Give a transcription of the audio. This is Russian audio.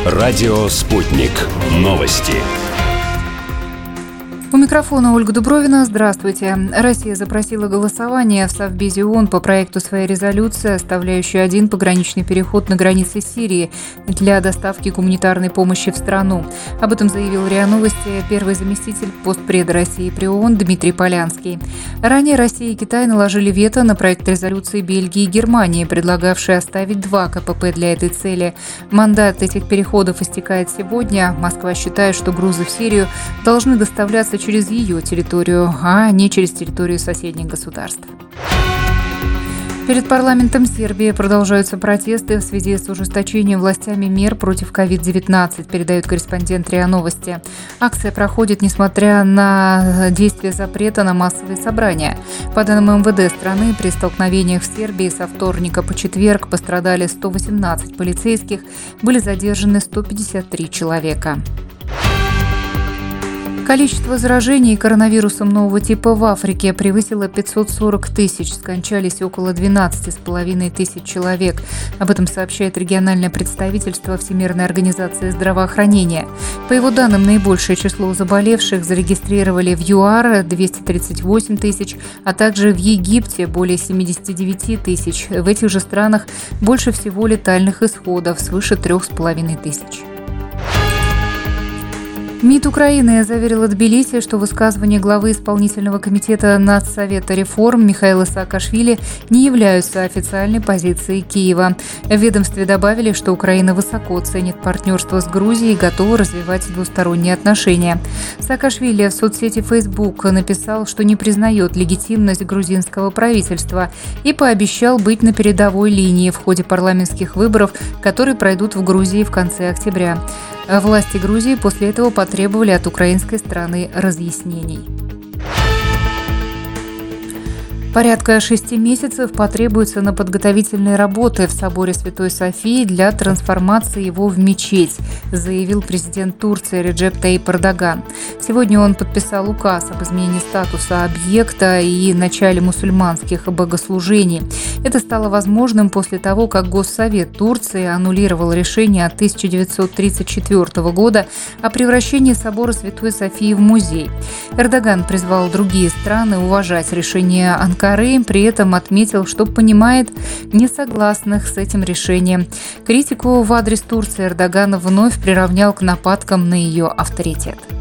Радио «Спутник». Новости. У микрофона Ольга Дубровина. Здравствуйте. Россия запросила голосование в Совбезе ООН по проекту своей резолюции, оставляющей один пограничный переход на границе Сирии для доставки гуманитарной помощи в страну. Об этом заявил РИА Новости первый заместитель постпреда России при ООН Дмитрий Полянский. Ранее Россия и Китай наложили вето на проект резолюции Бельгии и Германии, предлагавшей оставить 2 КПП для этой цели. Мандат этих переходов истекает сегодня. Москва считает, что грузы в Сирию должны доставляться через ее территорию, а не через территорию соседних государств. Перед парламентом Сербии продолжаются протесты в связи с ужесточением властями мер против COVID-19, передает корреспондент РИА Новости. Акция проходит несмотря на действие запрета на массовые собрания. По данным МВД страны, при столкновениях в Сербии со вторника по четверг пострадали 118 полицейских, были задержаны 153 человека. Количество заражений коронавирусом нового типа в Африке превысило 540 тысяч, скончались около 12,5 тысяч человек. Об этом сообщает региональное представительство Всемирной организации здравоохранения. По его данным, наибольшее число заболевших зарегистрировали в ЮАР – 238 тысяч, а также в Египте – более 79 тысяч. В этих же странах больше всего летальных исходов – свыше 3,5 тысяч. МИД Украины заверила Тбилиси, что высказывания главы исполнительного комитета Нацсовета реформ Михаила Саакашвили не являются официальной позицией Киева. В ведомстве добавили, что Украина высоко ценит партнерство с Грузией и готова развивать двусторонние отношения. Саакашвили в соцсети Facebook написал, что не признает легитимность грузинского правительства и пообещал быть на передовой линии в ходе парламентских выборов, которые пройдут в Грузии в конце октября. Власти Грузии после этого потребовали от украинской стороны разъяснений. Порядка 6 месяцев потребуется на подготовительные работы в соборе Святой Софии для трансформации его в мечеть, заявил президент Турции Реджеп Таyyip Эрдоган. Сегодня он подписал указ об изменении статуса объекта и начале мусульманских богослужений. Это стало возможным после того, как Госсовет Турции аннулировал решение от 1934 года о превращении собора Святой Софии в музей. Эрдоган призвал другие страны уважать решение Анкары, при этом отметил, что понимает несогласных с этим решением. Критику в адрес Турции Эрдоган вновь приравнял к нападкам на ее авторитет.